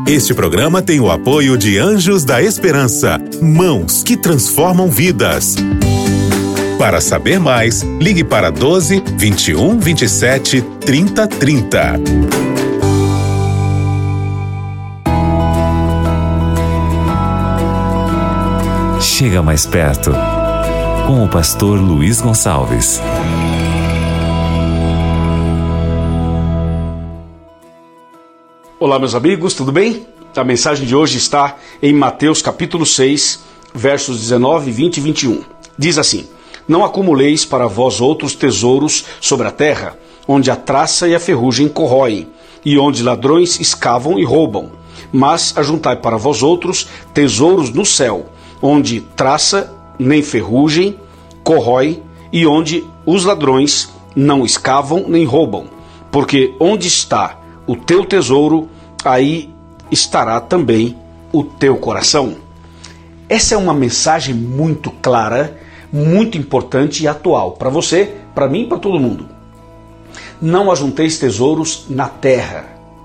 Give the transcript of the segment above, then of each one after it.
Este programa tem o apoio de Anjos da Esperança, mãos que transformam vidas. Para saber mais, ligue para 12 21 27 30 30. Chega mais perto, com o pastor Luiz Gonçalves. Olá, meus amigos, tudo bem? A mensagem de hoje está em Mateus capítulo 6, versos 19, 20 e 21. Diz assim: Não acumuleis para vós outros tesouros sobre a terra, onde a traça e a ferrugem corroem, e onde ladrões escavam e roubam. Mas ajuntai para vós outros tesouros no céu, onde traça nem ferrugem corrói, e onde os ladrões não escavam nem roubam. Porque onde está o teu tesouro, aí estará também o teu coração. Essa é uma mensagem muito clara, muito importante e atual para você, para mim e para todo mundo. Não ajunteis tesouros na terra,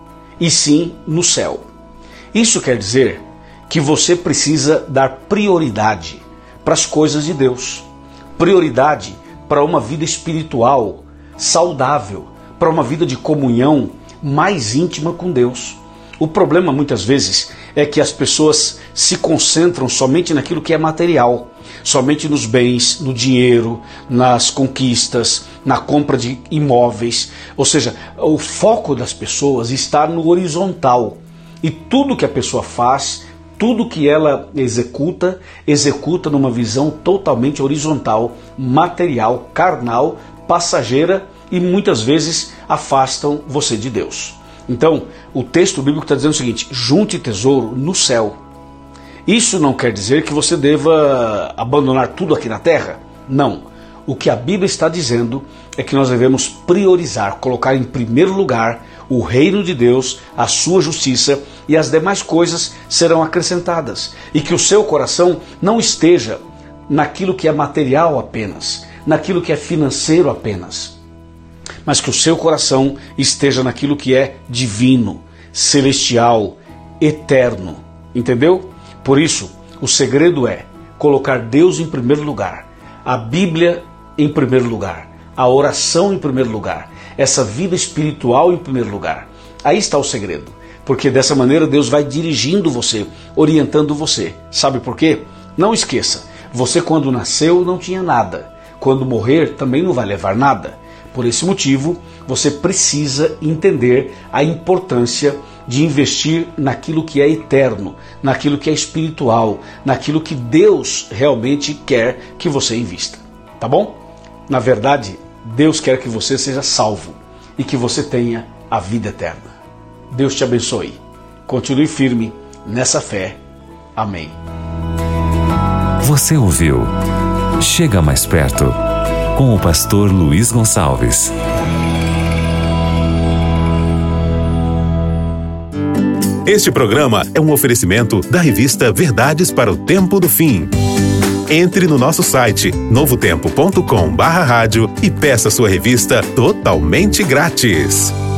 e sim no céu. Isso quer dizer que você precisa dar prioridade para as coisas de Deus, prioridade para uma vida espiritual saudável, para uma vida de comunhão mais íntima com Deus. O problema muitas vezes é que as pessoas se concentram somente naquilo que é material, somente nos bens, no dinheiro, nas conquistas, na compra de imóveis. Ou seja, o foco das pessoas está no horizontal. E tudo que a pessoa faz, tudo que ela executa numa visão totalmente horizontal, material, carnal, passageira, e muitas vezes afastam você de Deus. Então, o texto bíblico está dizendo o seguinte: junte tesouro no céu. Isso não quer dizer que você deva abandonar tudo aqui na terra. Não. O que a Bíblia está dizendo é que nós devemos priorizar, colocar em primeiro lugar o reino de Deus, a sua justiça, e as demais coisas serão acrescentadas. E que o seu coração não esteja naquilo que é material apenas, naquilo que é financeiro apenas, mas que o seu coração esteja naquilo que é divino, celestial, eterno. Entendeu? Por isso, o segredo é colocar Deus em primeiro lugar, a Bíblia em primeiro lugar, a oração em primeiro lugar, essa vida espiritual em primeiro lugar. Aí está o segredo, porque dessa maneira Deus vai dirigindo você, orientando você. Sabe por quê? Não esqueça, você quando nasceu não tinha nada, quando morrer também não vai levar nada. Por esse motivo, você precisa entender a importância de investir naquilo que é eterno, naquilo que é espiritual, naquilo que Deus realmente quer que você invista. Tá bom? Na verdade, Deus quer que você seja salvo e que você tenha a vida eterna. Deus te abençoe. Continue firme nessa fé. Amém. Você ouviu Chega Mais Perto, com o pastor Luiz Gonçalves. Este programa é um oferecimento da revista Verdades para o Tempo do Fim. Entre no nosso site novotempo.com/rádio e peça sua revista totalmente grátis.